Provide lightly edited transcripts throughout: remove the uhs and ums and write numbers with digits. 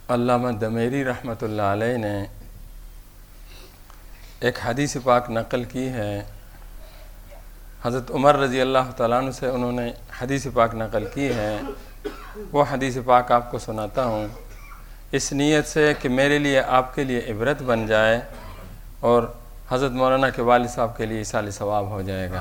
अल्लामा दमेरी रहमतुल्लाह अलैह ने एक हदीस पाक नक़ल की है। हज़रत उमर रज़ी अल्लाह तआला अन्हु से उन्होंने हदीस पाक नक़ल की है। वो हदीस पाक आपको सुनाता हूँ इस नीयत से कि मेरे लिए आपके लिए इबरत बन जाए और हज़रत मौलाना के वालिद साहब के लिए इसाले सवाब हो जाएगा।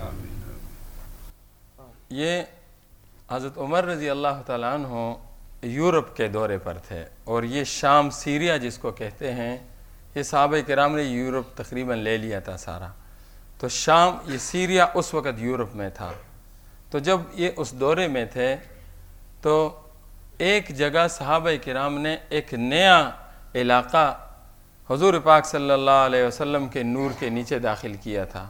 ये हज़रत उमर रज़ी अल्लाह तआला अन्हु यूरोप के दौरे पर थे और ये शाम सीरिया जिसको कहते हैं, ये सहाबा किराम ने यूरोप तकरीबन ले लिया था सारा। तो शाम, ये सीरिया उस वक़्त यूरोप में था। तो जब ये उस दौरे में थे तो एक जगह सहाबा किराम ने एक नया इलाक़ा हुज़ूर पाक सल्लल्लाहु अलैहि वसल्लम के नूर के नीचे दाखिल किया था।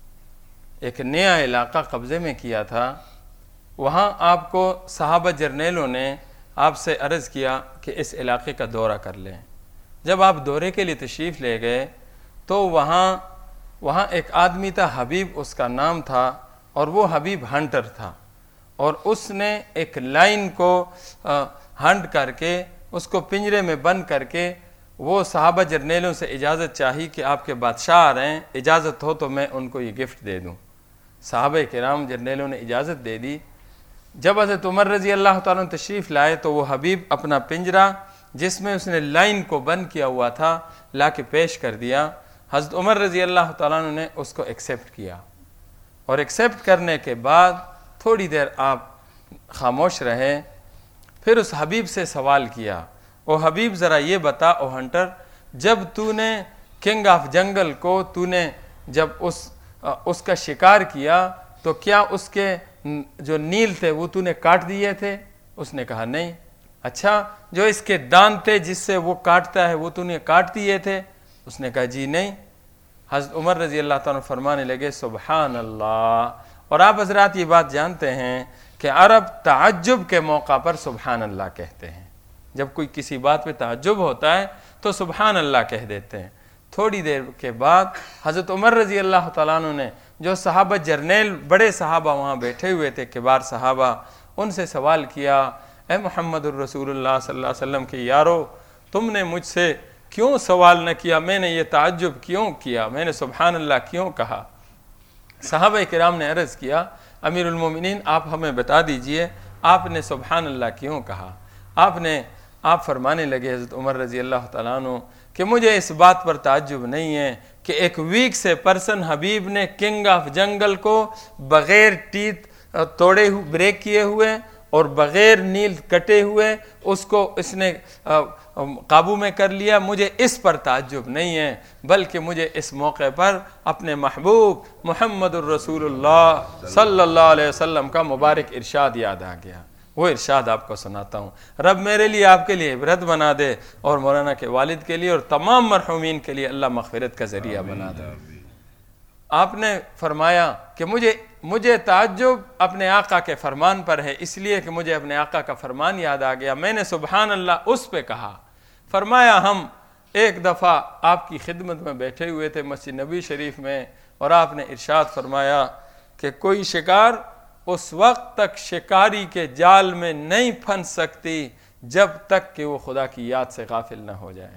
एक नया इलाक़ा कब्ज़े में किया था। वहाँ आपको सहाबा जर्नेलों ने आपसे अर्ज़ किया कि इस इलाक़े का दौरा कर लें। जब आप दौरे के लिए तशरीफ़ ले गए तो वहाँ एक आदमी था, हबीब उसका नाम था, और वो हबीब हंटर था। और उसने एक लाइन को हंट करके उसको पिंजरे में बंद करके वो सहाबा जर्नेलों से इजाज़त चाही कि आपके बादशाह आ रहे हैं, इजाज़त हो तो मैं उनको ये गिफ्ट दे दूँ। सहाबा किराम जर्नेलों ने इजाज़त दे दी। जब हज़रत उमर रज़ी अल्लाह तआला तशरीफ़ लाए तो वो हबीब अपना पिंजरा जिसमें उसने लाइन को बंद किया हुआ था ला के पेश कर दिया। हज़रत उमर रज़ी अल्लाह तआला ने उसको एक्सेप्ट किया और एक्सेप्ट करने के बाद थोड़ी देर आप खामोश रहे। फिर उस हबीब से सवाल किया, ओ हबीब ज़रा ये बता, ओ हंटर, जब तूने किंग ऑफ जंगल को तूने जब उसका शिकार किया तो क्या उसके जो नील थे वो तूने काट दिए थे? उसने कहा नहीं। अच्छा, जो इसके दांत थे जिससे वो काटता है वो तूने काट दिए थे? उसने कहा जी नहीं। हज़रत उमर रज़ी अल्लाह तआला फरमाने लगे सुबहान अल्लाह। और आप हज़रात ये बात जानते हैं कि अरब ताज्जुब के मौका पर सुबहान अल्लाह कहते हैं। जब कोई किसी बात पे ताज्जुब होता है तो सुबहान अल्लाह कह देते हैं। थोड़ी देर के बाद हज़रत उमर रज़ी अल्लाह तआला अन्हु ने, जो सहाबा जर्नेल बड़े सहाबा वहाँ बैठे हुए थे, किबार सहाबा, उनसे सवाल किया, ए मुहम्मदुर रसूलुल्लाह सल्लल्लाहु अलैहि वसल्लम के यारो, तुमने मुझसे क्यों सवाल न किया? मैंने ये ताज्जुब क्यों किया? मैंने सुबहान अल्लाह क्यों कहा? सहाबा किराम ने अर्ज़ किया, अमीरुल मोमिनीन आप हमें बता दीजिए आपने सुबहान अल्लाह क्यों कहा? आप फरमाने लगे हज़रत उमर रज़ी अल्लाह तआला अन्हु कि मुझे इस बात पर ताज्जुब नहीं है कि एक वीक से पर्सन हबीब ने किंग ऑफ जंगल को बग़ैर टीथ तोड़े हुए, ब्रेक किए हुए और बग़ैर नील कटे हुए उसको इसने काबू में कर लिया। मुझे इस पर ताज्जुब नहीं है, बल्कि मुझे इस मौके पर अपने महबूब मुहम्मदुर रसूलुल्लाह सल्लल्लाहु अलैहि वसल्लम का मुबारक इरशाद याद आ गया। वो इरशाद आपको सुनाता हूँ। रब मेरे लिए आपके लिए इबरत बना दे और मौलाना के वालिद के लिए और तमाम मरहूमीन के लिए अल्लाह मग़फ़िरत का ज़रिया बना दे। आपने फरमाया कि मुझे ताज्जुब अपने आका के फरमान पर है, इसलिए कि मुझे अपने आका का फरमान याद आ गया। मैंने सुबहान अल्लाह उस पे कहा। फरमाया हम एक दफ़ा आपकी खिदमत में बैठे हुए थे मस्जिद नबी शरीफ में और आपने इरशाद फरमाया कि कोई शिकार उस वक्त तक शिकारी के जाल में नहीं फंस सकती जब तक कि वो खुदा की याद से गाफिल न हो जाए।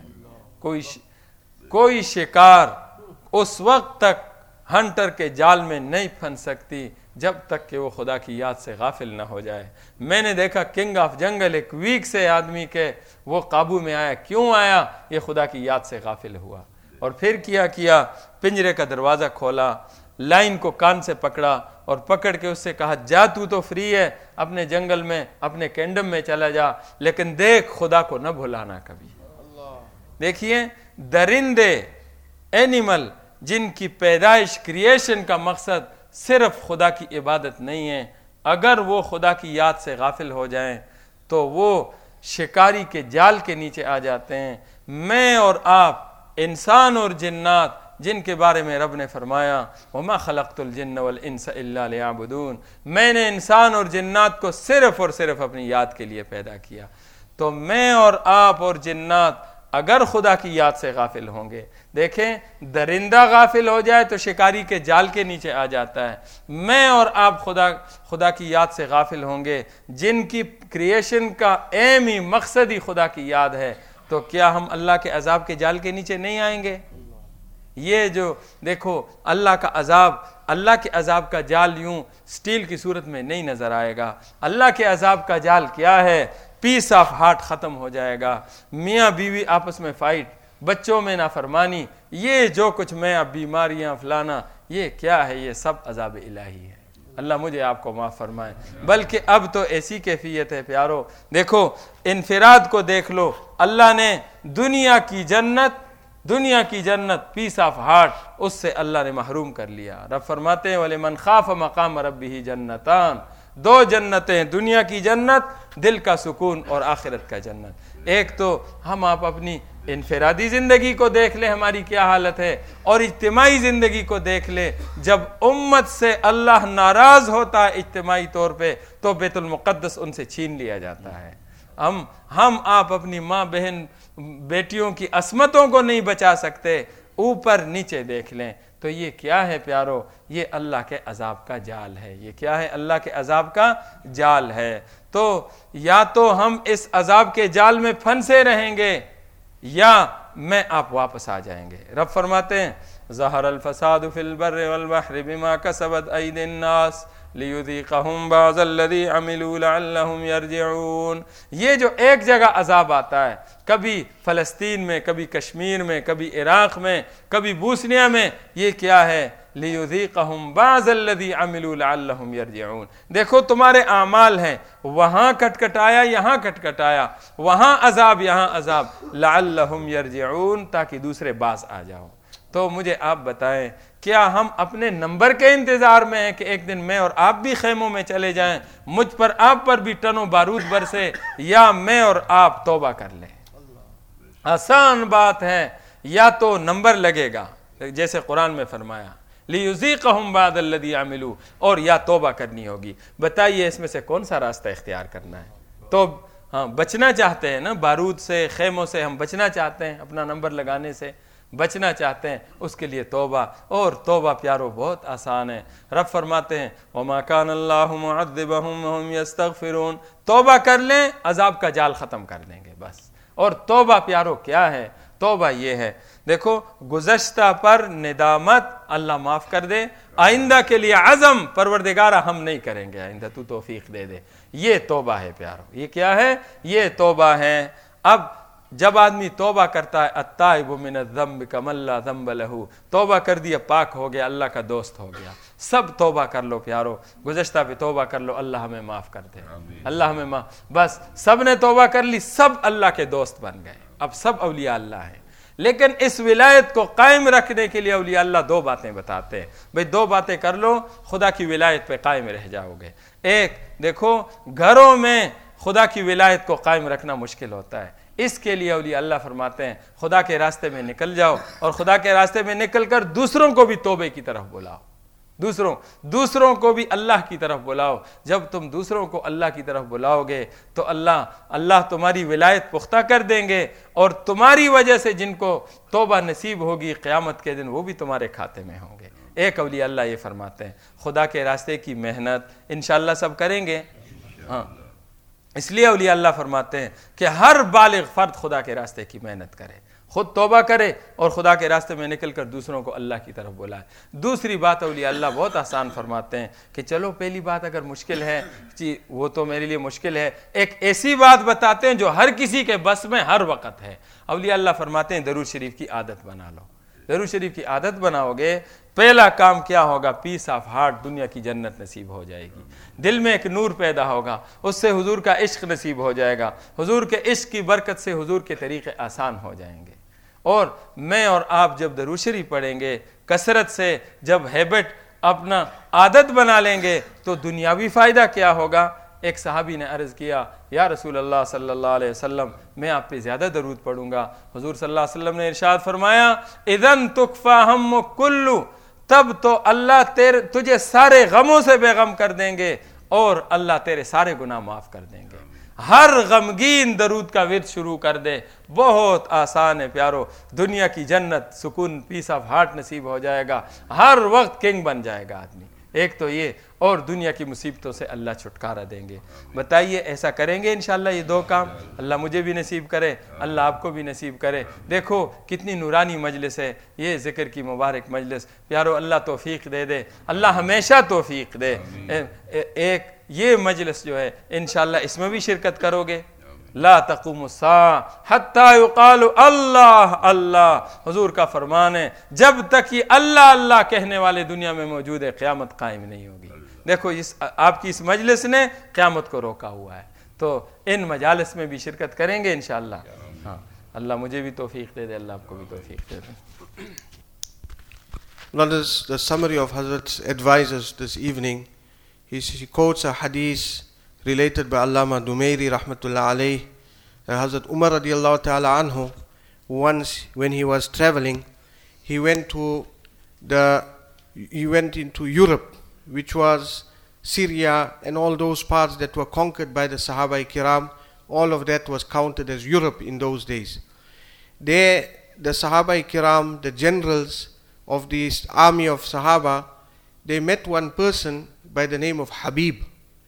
कोई शिकार उस वक्त तक हंटर के जाल में नहीं फंस सकती जब तक कि वो खुदा की याद से गाफिल न हो जाए। मैंने देखा किंग ऑफ जंगल एक वीक से आदमी के वो काबू में आया। क्यों आया? ये खुदा की याद से गाफिल हुआ। और फिर किया पिंजरे का दरवाज़ा खोला, लाइन को कान से पकड़ा और पकड़ के उससे कहा, जा तू तो फ्री है, अपने जंगल में अपने कैंडम में चला जा, लेकिन देख खुदा को न भुलाना कभी। देखिए, दरिंदे, एनिमल जिनकी पैदाइश, क्रिएशन का मकसद सिर्फ खुदा की इबादत नहीं है, अगर वो खुदा की याद से गाफिल हो जाएं तो वो शिकारी के जाल के नीचे आ जाते हैं। मैं और आप, इंसान और जिन्नात, जिनके बारे में रब ने फरमाया वमा खलक़तुल जिन्न वल इंसा इल्ला लियअबुदून, मैंने इंसान और जिन्नात को सिर्फ और सिर्फ अपनी याद के लिए पैदा किया। तो मैं और आप और जिन्नात अगर खुदा की याद से गाफिल होंगे। देखें, दरिंदा गाफिल हो जाए तो शिकारी के जाल के नीचे आ जाता है। मैं और आप खुदा की याद से गाफिल होंगे, जिनकी क्रिएशन का एम ही मकसद ही खुदा की याद है, तो क्या हम अल्लाह के अजाब के जाल के नीचे नहीं आएंगे? ये जो देखो, अल्लाह के अजाब का जाल यूं स्टील की सूरत में नहीं नजर आएगा। अल्लाह के अजाब का जाल क्या है? पीस ऑफ हार्ट खत्म हो जाएगा, मियाँ बीवी आपस में फाइट, बच्चों में नाफरमानी, ये जो कुछ मैं अब बीमारियां फलाना, ये क्या है? ये सब अजाब इलाही है। अल्लाह मुझे आपको माफ़ फरमाए। बल्कि अब तो ऐसी कैफियत है प्यारो, देखो इनफिराद को देख लो, अल्लाह ने दुनिया की जन्नत पीस ऑफ हार्ट, उससे अल्लाह ने महरूम कर लिया। रब फरमाते हैं वले मन खाफ मकाम रब्बिही जन्नतान, दो जन्नतें, दुनिया की जन्नत, दिल का सुकून, और आखिरत का जन्नत। एक तो हम आप अपनी इनफिरादी ज़िंदगी को देख ले हमारी क्या हालत है, और इज्तिमाई ज़िंदगी को देख ले। जब उम्मत से अल्लाह नाराज़ होता है इज्तिमाई तौर पे, तो बैतुल मुक़द्दस उनसे छीन लिया जाता है। हम आप अपनी माँ बहन बेटियों की असमतों को नहीं बचा सकते, ऊपर नीचे देख लें तो ये क्या है प्यारो? ये अल्लाह के अजाब का जाल है। ये क्या है? अल्लाह के अजाब का जाल है। तो या तो हम इस अजाब के जाल में फंसे रहेंगे, या मैं आप वापस आ जाएंगे। रब फरमाते हैं ज़हरल फसादु फिल बर्रि वल बहरि बिमा कसबत अयदिन नास लियुज़ीक़हुम बअज़ल्लज़ी अमिलू लअल्लहुम यरजिऊन। ये जो एक जगह अजाब आता है, कभी फ़लस्तीन में, कभी कश्मीर में, कभी इराक़ में, कभी बूसनिया में, ये क्या है? लियुज़ीक़हुम बअज़ल्लज़ी अमिलू लअल्लहुम यरजिऊन। देखो तुम्हारे आमाल हैं, वहाँ कटकटाया, यहाँ कटकटाया, वहाँ अजाब, यहाँ अजाब, लअल्लहुम यरजिऊन, ताकि दूसरे बाज आ जाओ। तो मुझे आप बताएं, क्या हम अपने नंबर के इंतजार में हैं कि एक दिन मैं और आप भी खेमों में चले जाएं, मुझ पर आप पर भी टनों बारूद बरसे, या मैं और आप तौबा कर लें? आसान बात है, या तो नंबर लगेगा जैसे कुरान में फरमाया लियुज़ीक़हुम बअज़ल्लज़ी अमिलू, और या तौबा करनी होगी। बताइए इसमें से कौन सा रास्ता इख्तियार करना है? तो हाँ, बचना चाहते हैं ना बारूद से, खेमों से हम बचना चाहते हैं, अपना नंबर लगाने से बचना चाहते हैं, उसके लिए तौबा। और तौबा प्यारो बहुत आसान है। रब फरमाते हैं वमा कान अल्लाहु मुअद्दिबहुम वहुम यस्तगफिरून, तौबा कर लें, अजाब का जाल ख़त्म कर देंगे बस। और तौबा प्यारो क्या है? तौबा ये है, देखो गुज़श्ता पर निदामत, अल्लाह माफ़ कर दे, आइंदा के लिए अज़म, परवरदिगारा हम नहीं करेंगे आइंदा, तू तौफीक दे दे, ये तौबा है प्यारो। ये क्या है? ये तौबा है। अब जब आदमी तौबा करता है, अत्ताइबु मिनज़्ज़म्बि कमन ला ज़म्ब लहू, तौबा कर दिया, पाक हो गया, अल्लाह का दोस्त हो गया। सब तौबा कर लो प्यारो, गुज़श्ता पे तौबा कर लो, अल्लाह हमें माफ़ कर दे, अल्लाह हमें माफ़। बस सब ने तौबा कर ली, सब अल्लाह के दोस्त बन गए, अब सब औलिया अल्लाह हैं। लेकिन इस विलायत को कायम रखने के लिए औलिया अल्लाह दो बातें बताते हैं, भाई दो बातें कर लो, खुदा की विलायत पे कायम रह जाओगे। एक, देखो घरों में खुदा की विलायत को कायम रखना मुश्किल होता है, इसके लिए औलिया अल्लाह फरमाते हैं खुदा के रास्ते में निकल जाओ, और खुदा के रास्ते में निकल कर दूसरों को भी तौबे की तरफ बुलाओ, दूसरों को भी अल्लाह की तरफ बुलाओ। जब तुम दूसरों को अल्लाह की तरफ बुलाओगे तो अल्लाह तुम्हारी विलायत पुख्ता कर देंगे, और तुम्हारी वजह से जिनको तौबा नसीब होगी क़यामत के दिन, वो भी तुम्हारे खाते में होंगे। एक औलिया अल्लाह ये फरमाते हैं खुदा के रास्ते की मेहनत इंशाअल्लाह सब करेंगे। हाँ, इसलिए औलिया अल्लाह फरमाते हैं कि हर बालिग फ़र्द खुदा के रास्ते की मेहनत करे, खुद तौबा करे, और खुदा के रास्ते में निकल कर दूसरों को अल्लाह की तरफ बुलाए। दूसरी बात औलिया अल्लाह बहुत आसान फरमाते हैं कि चलो पहली बात अगर मुश्किल है जी, वो तो मेरे लिए मुश्किल है, एक ऐसी बात बताते हैं जो हर किसी के बस में हर वक़्त है। औलिया अल्लाह फरमाते हैं दरूद शरीफ की आदत बना लो। दरूद शरीफ की आदत बनाओगे, पहला काम क्या होगा? पीस ऑफ हार्ट, दुनिया की जन्नत नसीब हो जाएगी, दिल में एक नूर पैदा होगा, उससे हुजूर का इश्क नसीब हो जाएगा, हुजूर के इश्क की बरकत से हुजूर के तरीक़े आसान हो जाएंगे। और मैं और आप जब दरूद शरीफ पढ़ेंगे कसरत से, जब हैबिट अपना आदत बना लेंगे, तो दुनियावी फ़ायदा क्या होगा? एक सहाबी ने अर्ज़ किया, या रसूल अल्लाह सल्लल्लाहु अलैहि वसल्लम, मैं आप पे ज़्यादा दरूद पढ़ूंगा। हुजूर सल्लल्लाहु अलैहि वसल्लम ने इरशाद फरमाया, इज़न तुकफ़ा हम्मु कुल्लु, तब तो अल्लाह तुझे सारे गमों से बेगम कर देंगे, और अल्लाह तेरे सारे गुनाह माफ़ कर देंगे। हर गमगीन दरूद का विर्द शुरू कर दे, बहुत आसान है प्यारो, दुनिया की जन्नत, सुकून, पीस ऑफ हार्ट नसीब हो जाएगा, हर वक्त किंग बन जाएगा आदमी। एक तो ये, और दुनिया की मुसीबतों से अल्लाह छुटकारा देंगे। बताइए ऐसा करेंगे इंशाअल्लाह? ये दो काम अल्लाह मुझे भी नसीब करे, अल्लाह आपको भी नसीब करे। देखो कितनी नूरानी मजलिस है ये, ज़िक्र की मुबारक मजलिस। प्यारो अल्लाह तौफीक दे दे, अल्लाह हमेशा तौफीक दे। एक ये मजलिस जो है इंशाअल्लाह इसमें भी शिरकत करोगे। ला तक़ूमुस्सा हत्ता युक़ालु अल्लाह अल्लाह, हुजूर का फरमान है, जब तक ये अल्लाह अल्लाह कहने वाले दुनिया में मौजूद है, क़यामत कायम नहीं होगी। देखो इस आपकी इस मजलिस ने क़यामत को रोका हुआ है, तो इन मजालिस में भी शिरकत करेंगे इंशाअल्लाह। हाँ, अल्लाह मुझे भी तौफीक दे दे, अल्लाह आपको भी तौफीक दे दे। Brothers, the summary of Hazrat's advices this evening, he quotes a hadith related by Allama Dumairi rahmatullah alayh, that Hazrat Umar radiallahu ta'ala anhu, once when he was traveling, he went into Europe, which was Syria and all those parts that were conquered by the Sahaba Kiram. All of that was counted as Europe in those days. There, the Sahaba Kiram, the generals of this army of Sahaba, they met one person by the name of Habib.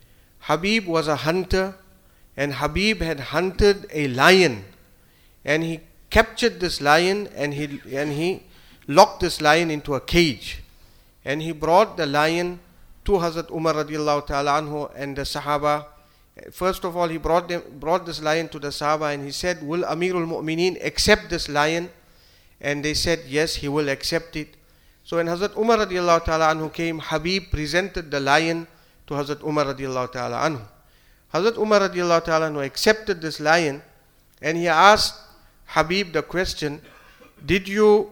Habib was a hunter, and Habib had hunted a lion, and he captured this lion, and he locked this lion into a cage, and he brought the lion to Hazrat Umar radiallahu ta'ala anhu and the Sahaba. First of all, he brought this lion to the Sahaba, and he said, "Will Amirul Mu'mineen accept this lion?" And they said, "Yes, he will accept it." So when Hazrat Umar radiallahu ta'ala anhu came, Habib presented the lion to Hazrat Umar radiallahu ta'ala anhu. Hazrat Umar radiallahu ta'ala anhu accepted this lion, and he asked Habib the question, did you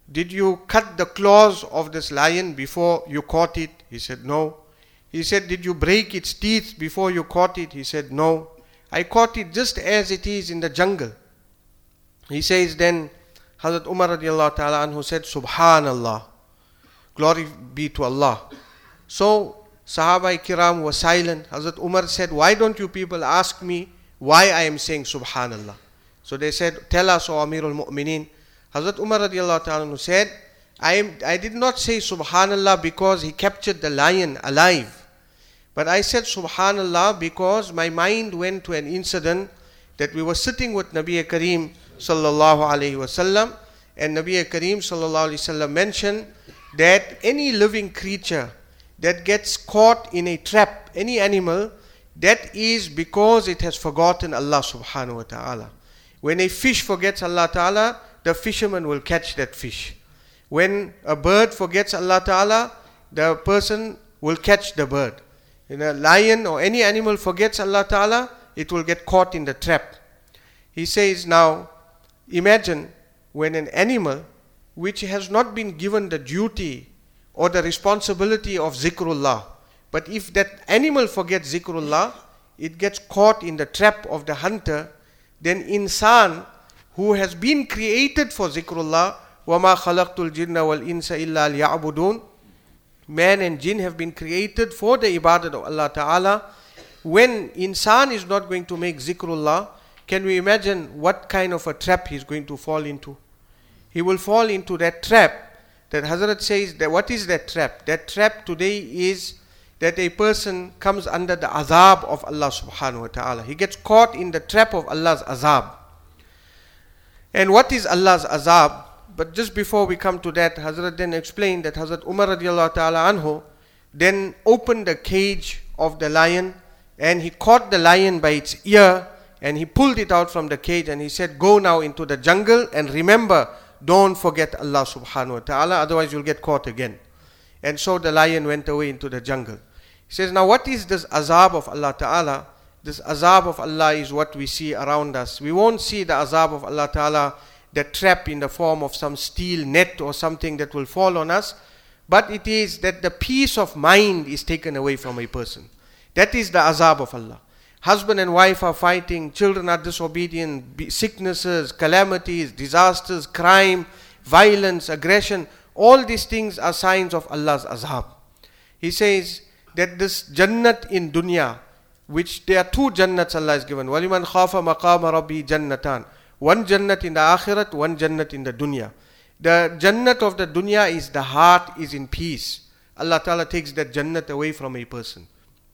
cut the claws of this lion before you caught it? He said, "No." He said, "Did you break its teeth before you caught it?" He said, "No. I caught it just as it is in the jungle." He says, then Hazrat Umar radiallahu ta'ala anhu said, "Subhanallah, glory be to Allah." So Sahaba Kiram were silent. Hazrat Umar said, "Why don't you people ask me why I am saying Subhanallah?" So they said, "Tell us, O Amirul Mu'mineen." Hazrat Umar radiallahu ta'ala said, I did not say Subhanallah because he captured the lion alive, but I said Subhanallah because my mind went to an incident that we were sitting with Nabi Kareem sallallahu alayhi wasallam, and Nabi Kareem sallallahu alayhi wasallam mentioned that any living creature that gets caught in a trap, any animal, that is because it has forgotten Allah subhanahu wa ta'ala. When a fish forgets Allah ta'ala, the fisherman will catch that fish. When a bird forgets Allah ta'ala, the person will catch the bird. When a lion or any animal forgets Allah ta'ala, it will get caught in the trap. He says, now imagine when an animal which has not been given the duty or the responsibility of zikrullah, but if that animal forgets zikrullah, it gets caught in the trap of the hunter, then insan who has been created for zikrullah, وَمَا خَلَقْتُ الْجِنَّ وَالْإِنسَ إِلَّا لِيَعْبُدُونَ, man and jinn have been created for the ibadat of Allah ta'ala. When insan is not going to make zikrullah, can we imagine what kind of a trap he is going to fall into? He will fall into that trap that Hazrat says, that what is that trap? That trap today is that a person comes under the azab of Allah subhanahu wa ta'ala. He gets caught in the trap of Allah's azab. And what is Allah's azab? But just before we come to that, Hazrat then explained that Hazrat Umar radiallahu ta'ala anhu then opened the cage of the lion, and he caught the lion by its ear, and he pulled it out from the cage, and he said, "Go now into the jungle, and remember, don't forget Allah subhanahu wa ta'ala, otherwise you'll get caught again." And so the lion went away into the jungle. He says, now what is this azab of Allah ta'ala? This azab of Allah is what we see around us. We won't see the azab of Allah ta'ala, the trap in the form of some steel net or something that will fall on us, but it is that the peace of mind is taken away from a person. That is the azab of Allah. Husband and wife are fighting, children are disobedient, sicknesses, calamities, disasters, crime, violence, aggression. All these things are signs of Allah's azab. He says that this Jannat in dunya, which there are two Jannats Allah has given. وَلِمَنْ خَافَ مَقَامَ رَبِّهِ جَنَّتَانِ. One Jannat in the Akhirat, one Jannat in the Dunya. The Jannat of the Dunya is the heart is in peace. Allah Ta'ala takes that Jannat away from a person.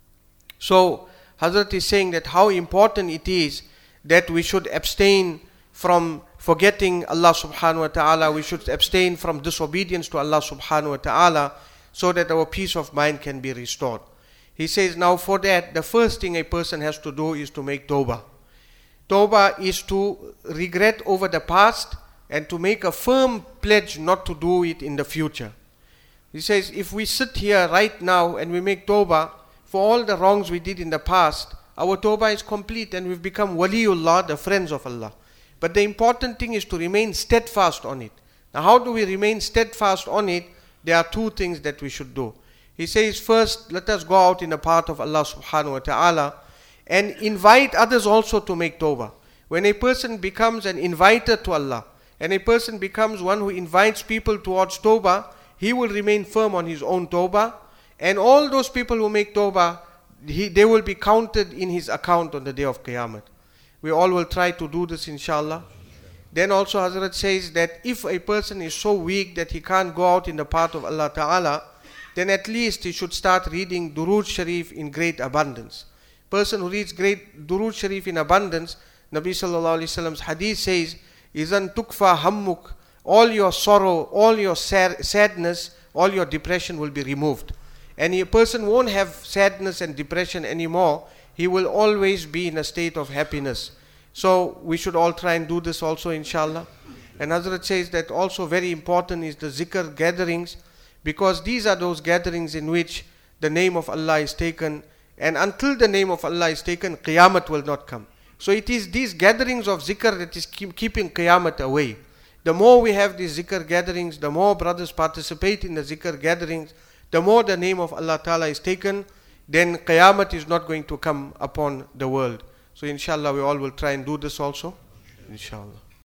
So Hazrat is saying that how important it is that we should abstain from forgetting Allah subhanahu wa ta'ala. We should abstain from disobedience to Allah subhanahu wa ta'ala, so that our peace of mind can be restored. He says, now for that, the first thing a person has to do is to make tawbah. Tawbah is to regret over the past and to make a firm pledge not to do it in the future. He says, if we sit here right now and we make tawbah for all the wrongs we did in the past, our tawbah is complete and we've become waliullah, the friends of Allah. But the important thing is to remain steadfast on it. Now how do we remain steadfast on it? There are two things that we should do. He says, first, let us go out in the path of Allah subhanahu wa ta'ala and invite others also to make tawbah. When a person becomes an inviter to Allah, and a person becomes one who invites people towards tawbah, he will remain firm on his own tawbah, and all those people who make tawbah, they will be counted in his account on the day of Qiyamah. We all will try to do this inshallah. Then also Hazrat says that if a person is so weak that he can't go out in the path of Allah Ta'ala, then at least he should start reading Durood Sharif in great abundance. Person who reads great Durood Sharif in abundance, Nabi Sallallahu Alaihi Wasallam's hadith says, Izan tukfa hammuk, all your sorrow, all your sadness, all your depression will be removed. And a person won't have sadness and depression anymore. He will always be in a state of happiness. So we should all try and do this also inshallah. And Hazrat says that also very important is the zikr gatherings, because these are those gatherings in which the name of Allah is taken, and until the name of Allah is taken, Qiyamah will not come. So it is these gatherings of zikr that is keeping Qiyamah away. The more we have these zikr gatherings, the more brothers participate in the zikr gatherings, the more the name of Allah Ta'ala is taken, then Qiyamah is not going to come upon the world. So inshallah we all will try and do this also. Inshallah.